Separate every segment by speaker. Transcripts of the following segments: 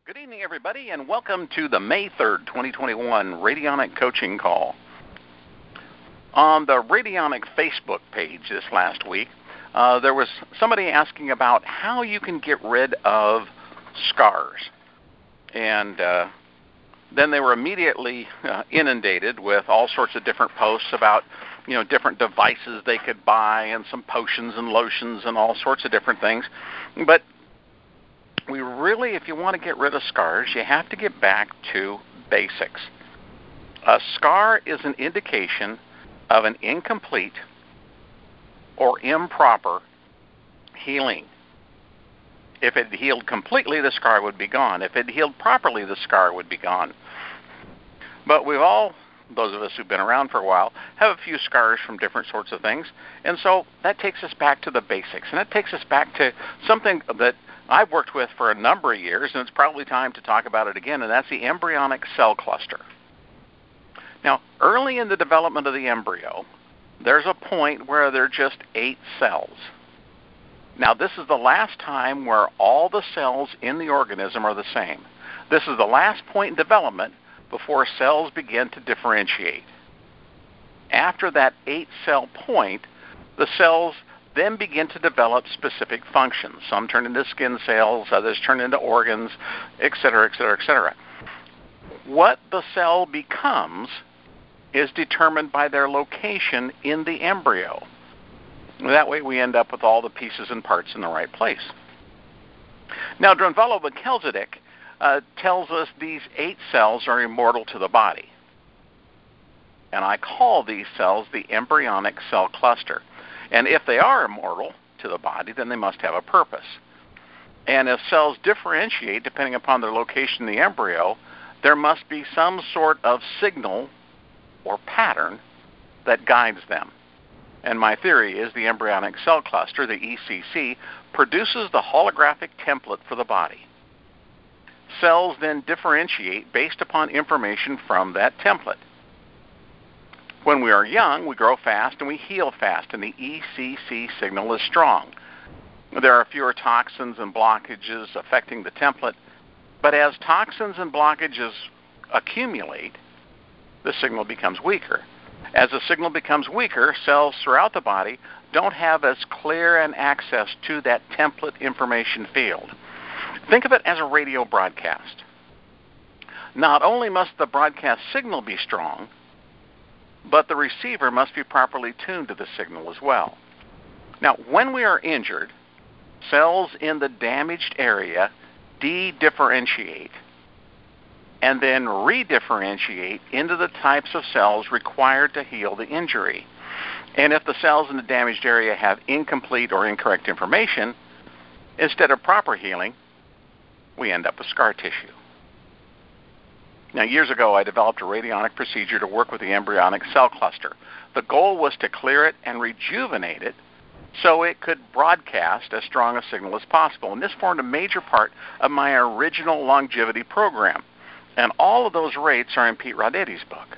Speaker 1: Good evening, everybody, and welcome to the May 3rd, 2021 Radionic Coaching Call. On the Radionic Facebook page this last week, there was somebody asking about how you can get rid of scars. And then they were immediately inundated with all sorts of different posts about, different devices they could buy and some potions and lotions and all sorts of different things. But we really, if you want to get rid of scars, you have to get back to basics. A scar is an indication of an incomplete or improper healing. If it healed completely, the scar would be gone. If it healed properly, the scar would be gone. But we've all, those of us who've been around for a while, have a few scars from different sorts of things. And so that takes us back to the basics. And that takes us back to something that I've worked with for a number of years, and it's probably time to talk about it again, and that's the embryonic cell cluster. Now, early in the development of the embryo, there's a point where there are just 8 cells. Now, this is the last time where all the cells in the organism are the same. This is the last point in development before cells begin to differentiate. After that 8-cell point, the cells then begin to develop specific functions. Some turn into skin cells, others turn into organs, etc., etc., etc. What the cell becomes is determined by their location in the embryo. That way we end up with all the pieces and parts in the right place. Now, Drunvalo Melchizedek tells us these 8 cells are immortal to the body. And I call these cells the embryonic cell cluster. And if they are immortal to the body, then they must have a purpose. And if cells differentiate depending upon their location in the embryo, there must be some sort of signal or pattern that guides them. And my theory is the embryonic cell cluster, the ECC, produces the holographic template for the body. Cells then differentiate based upon information from that template. When we are young, we grow fast and we heal fast, and the ECC signal is strong. There are fewer toxins and blockages affecting the template, but as toxins and blockages accumulate, the signal becomes weaker. As the signal becomes weaker, cells throughout the body don't have as clear an access to that template information field. Think of it as a radio broadcast. Not only must the broadcast signal be strong, but the receiver must be properly tuned to the signal as well. Now, when we are injured, cells in the damaged area de-differentiate and then redifferentiate into the types of cells required to heal the injury. And if the cells in the damaged area have incomplete or incorrect information, instead of proper healing, we end up with scar tissue. Now, years ago, I developed a radionic procedure to work with the embryonic cell cluster. The goal was to clear it and rejuvenate it so it could broadcast as strong a signal as possible. And this formed a major part of my original longevity program. And all of those rates are in Pete Raudetti's book.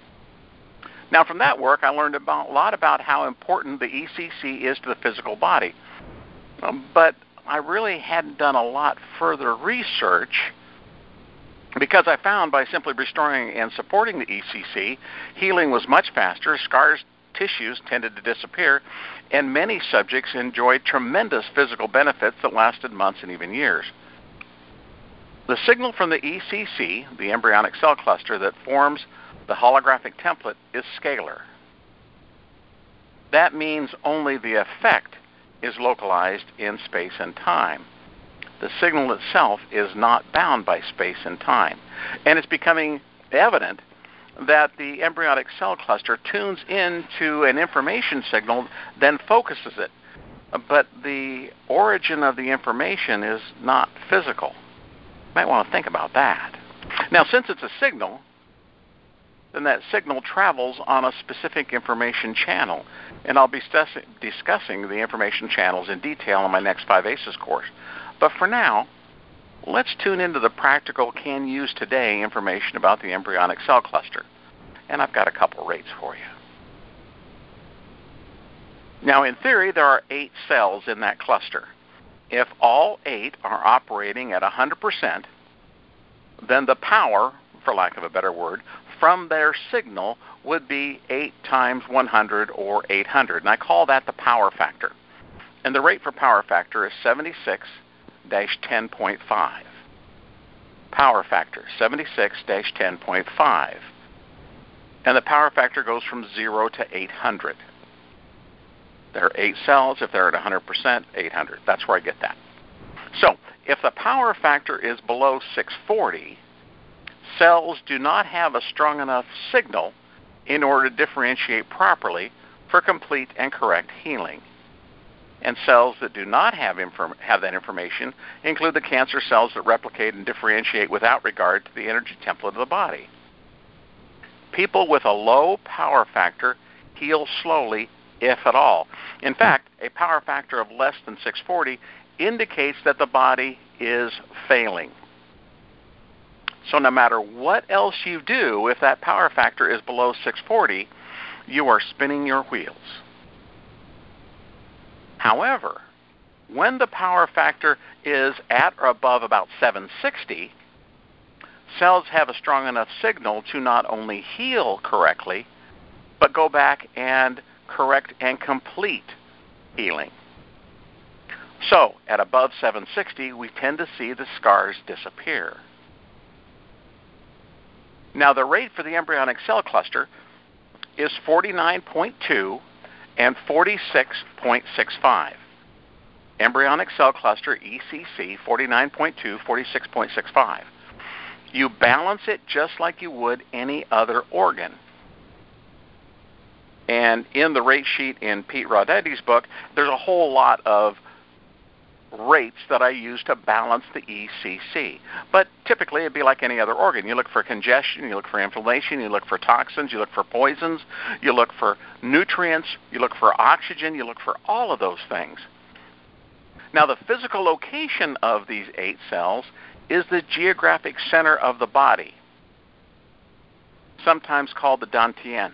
Speaker 1: Now, from that work, I learned a lot about how important the ECC is to the physical body. But I really hadn't done a lot further research, because I found by simply restoring and supporting the ECC, healing was much faster, scars, tissues tended to disappear, and many subjects enjoyed tremendous physical benefits that lasted months and even years. The signal from the ECC, the embryonic cell cluster that forms the holographic template, is scalar. That means only the effect is localized in space and time. The signal itself is not bound by space and time. And it's becoming evident that the embryonic cell cluster tunes into an information signal, then focuses it. But the origin of the information is not physical. You might want to think about that. Now, since it's a signal, then that signal travels on a specific information channel. And I'll be discussing the information channels in detail in my next 5 ACES course. But for now, let's tune into the practical can-use today information about the embryonic cell cluster. And I've got a couple rates for you. Now, in theory, there are 8 cells in that cluster. If all 8 are operating at 100%, then the power, for lack of a better word, from their signal would be 8 times 100 or 800. And I call that the power factor. And the rate for power factor is 76-10.5. Power factor, 76-10.5. And the power factor goes from 0 to 800. There are 8 cells. If they're at 100%, 800. That's where I get that. So if the power factor is below 640, cells do not have a strong enough signal in order to differentiate properly for complete and correct healing. And cells that do not have that information include the cancer cells that replicate and differentiate without regard to the energy template of the body. People with a low power factor heal slowly, if at all. In fact, a power factor of less than 640 indicates that the body is failing. So no matter what else you do, if that power factor is below 640, you are spinning your wheels. However, when the power factor is at or above about 760, cells have a strong enough signal to not only heal correctly, but go back and correct and complete healing. So, at above 760, we tend to see the scars disappear. Now, the rate for the embryonic cell cluster is 49.2 and 46.65. Embryonic cell cluster, ECC, 49.2, 46.65. You balance it just like you would any other organ. And in the rate sheet in Pete Raudetti's book, there's a whole lot of rates that I use to balance the ECC. But typically it'd be like any other organ. You look for congestion, you look for inflammation, you look for toxins, you look for poisons, you look for nutrients, you look for oxygen, you look for all of those things. Now the physical location of these 8 cells is the geographic center of the body, sometimes called the dantian.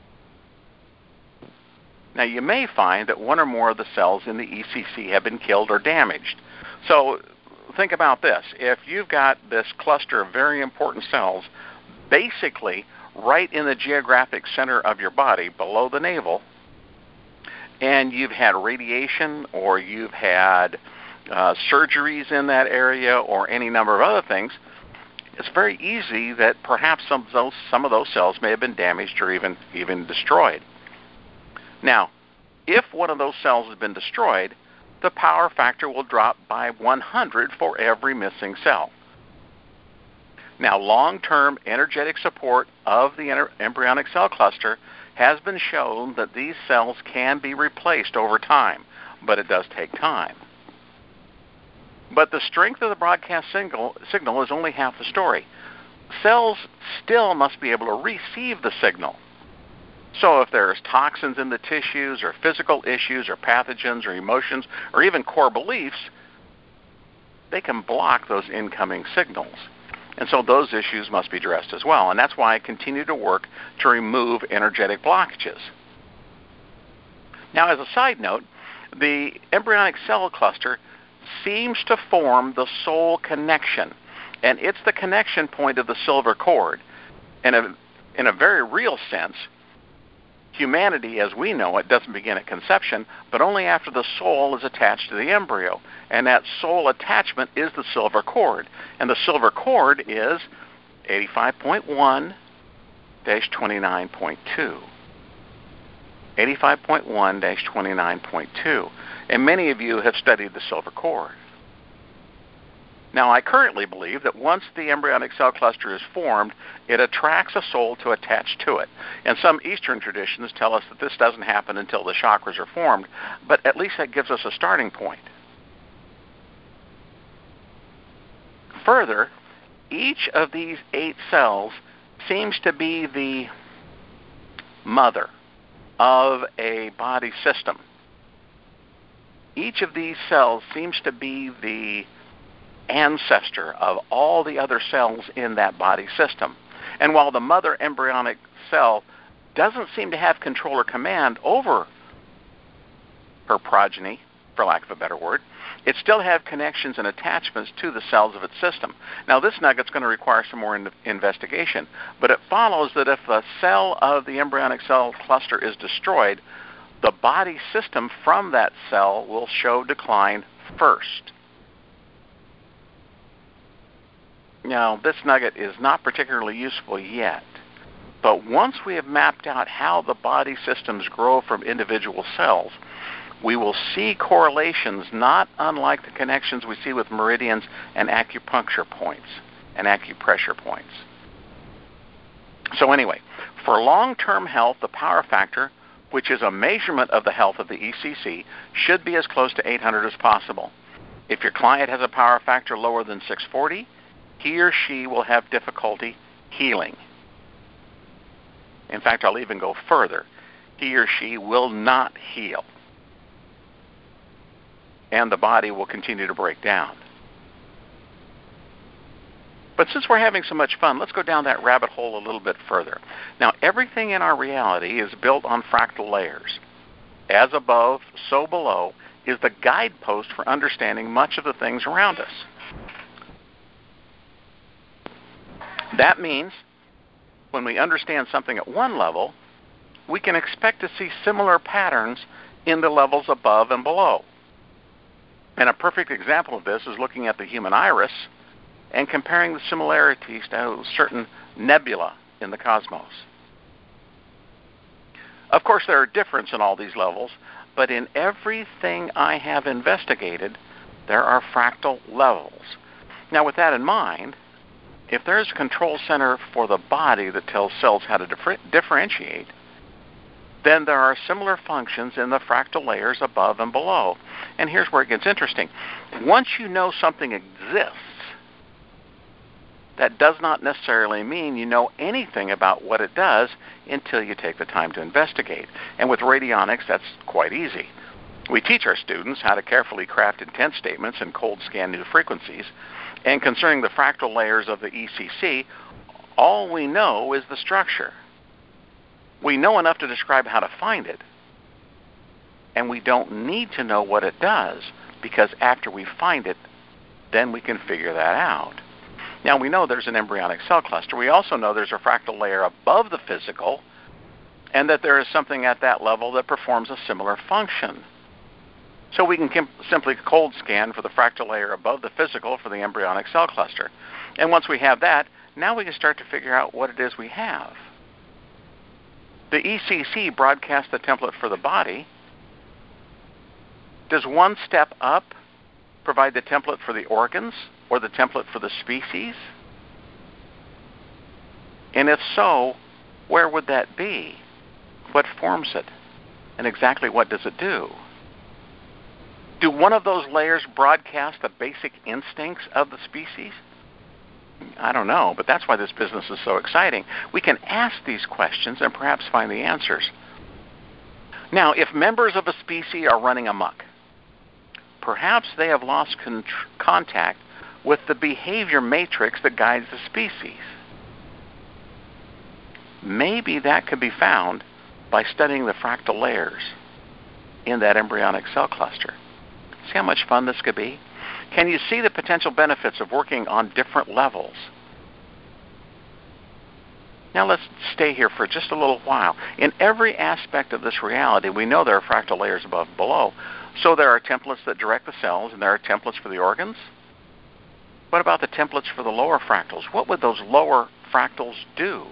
Speaker 1: Now, you may find that one or more of the cells in the ECC have been killed or damaged. So think about this. If you've got this cluster of very important cells basically right in the geographic center of your body, below the navel, and you've had radiation or you've had surgeries in that area or any number of other things, it's very easy that perhaps some of those cells may have been damaged or even destroyed. Now, if one of those cells has been destroyed, the power factor will drop by 100 for every missing cell. Now, long-term energetic support of the embryonic cell cluster has been shown that these cells can be replaced over time, but it does take time. But the strength of the broadcast signal is only half the story. Cells still must be able to receive the signal. So if there's toxins in the tissues or physical issues or pathogens or emotions or even core beliefs, they can block those incoming signals. And so those issues must be addressed as well. And that's why I continue to work to remove energetic blockages. Now, as a side note, the embryonic cell cluster seems to form the soul connection. And it's the connection point of the silver cord. And in a very real sense, humanity as we know it doesn't begin at conception, but only after the soul is attached to the embryo. And that soul attachment is the silver cord. And the silver cord is 85.1-29.2. 85.1-29.2. And many of you have studied the silver cord. Now, I currently believe that once the embryonic cell cluster is formed, it attracts a soul to attach to it. And some Eastern traditions tell us that this doesn't happen until the chakras are formed, but at least that gives us a starting point. Further, each of these 8 cells seems to be the mother of a body system. Each of these cells seems to be the ancestor of all the other cells in that body system. And while the mother embryonic cell doesn't seem to have control or command over her progeny, for lack of a better word, It still has connections and attachments to the cells of its system. Now, this nugget's going to require some more investigation, but it follows that if the cell of the embryonic cell cluster is destroyed, the body system from that cell will show decline first. Now, this nugget is not particularly useful yet, but once we have mapped out how the body systems grow from individual cells, we will see correlations not unlike the connections we see with meridians and acupuncture points and acupressure points. So anyway, for long-term health, the power factor, which is a measurement of the health of the ECC, should be as close to 800 as possible. If your client has a power factor lower than 640, he or she will have difficulty healing. In fact, I'll even go further. He or she will not heal, and the body will continue to break down. But since we're having so much fun, let's go down that rabbit hole a little bit further. Now, everything in our reality is built on fractal layers. As above, so below is the guidepost for understanding much of the things around us. That means when we understand something at one level, we can expect to see similar patterns in the levels above and below. And a perfect example of this is looking at the human iris and comparing the similarities to certain nebula in the cosmos. Of course, there are differences in all these levels, but in everything I have investigated, there are fractal levels. Now, with that in mind, if there's a control center for the body that tells cells how to differentiate, then there are similar functions in the fractal layers above and below. And here's where it gets interesting. Once you know something exists, that does not necessarily mean you know anything about what it does until you take the time to investigate. And with radionics, that's quite easy. We teach our students how to carefully craft intent statements and cold scan new frequencies. And concerning the fractal layers of the ECC, all we know is the structure. We know enough to describe how to find it, and we don't need to know what it does, because after we find it, then we can figure that out. Now, we know there's an embryonic cell cluster. We also know there's a fractal layer above the physical, and that there is something at that level that performs a similar function. So we can simply cold scan for the fractal layer above the physical for the embryonic cell cluster. And once we have that, now we can start to figure out what it is we have. The ECC broadcasts the template for the body. Does one step up provide the template for the organs or the template for the species? And if so, where would that be? What forms it? And exactly what does it do? Do one of those layers broadcast the basic instincts of the species? I don't know, but that's why this business is so exciting. We can ask these questions and perhaps find the answers. Now, if members of a species are running amok, perhaps they have lost contact with the behavior matrix that guides the species. Maybe that could be found by studying the fractal layers in that embryonic cell cluster. See how much fun this could be? Can you see the potential benefits of working on different levels? Now let's stay here for just a little while. In every aspect of this reality, we know there are fractal layers above and below. So there are templates that direct the cells, and there are templates for the organs. What about the templates for the lower fractals? What would those lower fractals do?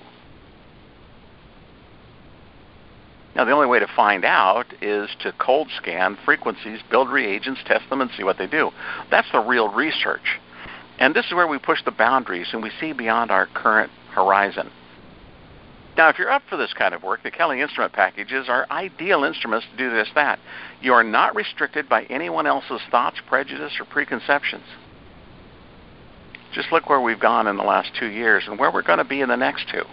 Speaker 1: Now, the only way to find out is to cold scan frequencies, build reagents, test them, and see what they do. That's the real research. And this is where we push the boundaries and we see beyond our current horizon. Now, if you're up for this kind of work, the Kelly instrument packages are ideal instruments to do just that. You are not restricted by anyone else's thoughts, prejudice, or preconceptions. Just look where we've gone in the last 2 years and where we're going to be in the next 2.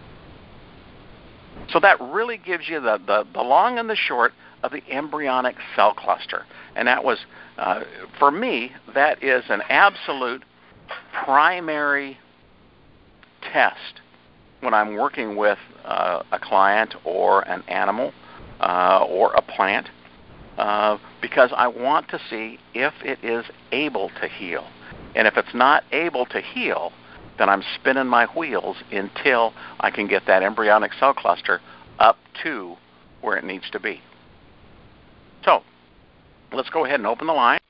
Speaker 1: So that really gives you the long and the short of the embryonic cell cluster. And that was, for me, that is an absolute primary test when I'm working with a client or an animal or a plant. because I want to see if it is able to heal. And if it's not able to heal, then I'm spinning my wheels until I can get that embryonic cell cluster up to where it needs to be. So let's go ahead and open the line.